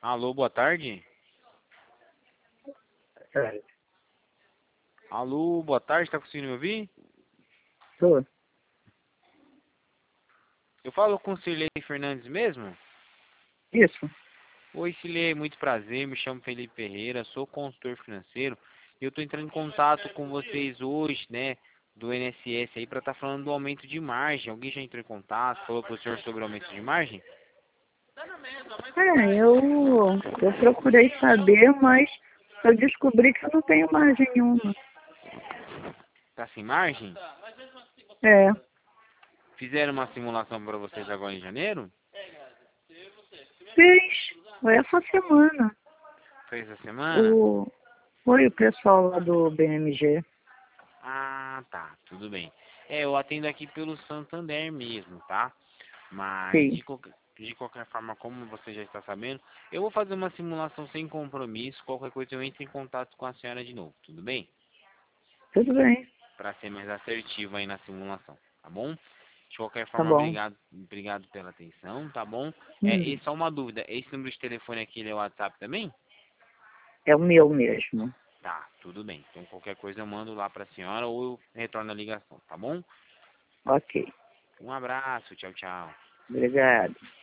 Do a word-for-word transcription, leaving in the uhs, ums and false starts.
Alô, boa tarde. É, Alô, boa tarde, tá conseguindo me ouvir? tô. Eu falo com o Cirlei Fernandes mesmo? Isso. Oi, Cirlei, muito prazer, me chamo Felipe Ferreira, sou consultor financeiro e eu estou entrando em contato com vocês hoje, né, do I N S S aí, para estar falando do aumento de margem. Alguém já entrou em contato, falou com o senhor sobre o aumento de margem? É, eu, eu procurei saber, mas eu descobri que eu não tenho margem nenhuma. Tá sem margem? É, Fizeram uma simulação para vocês agora em janeiro? fez. Foi essa semana. Foi essa semana? O, foi o pessoal lá do B M G. Ah, tá, tudo bem. É, eu atendo aqui pelo Santander mesmo, tá? Mas Sim. de qualquer, de qualquer forma, como você já está sabendo, eu vou fazer uma simulação sem compromisso. Qualquer coisa eu entro em contato com a senhora de novo, tudo bem? Tudo bem. Para ser mais assertivo aí na simulação, tá bom? De qualquer Tá forma, bom. obrigado, obrigado pela atenção, tá bom? É, Hum, e só uma dúvida, esse número de telefone aqui ele é o WhatsApp também? é o meu mesmo. Tá, tudo bem. Então qualquer coisa eu mando lá para a senhora ou eu retorno a ligação, tá bom? Ok. Um abraço, tchau, tchau. Obrigado.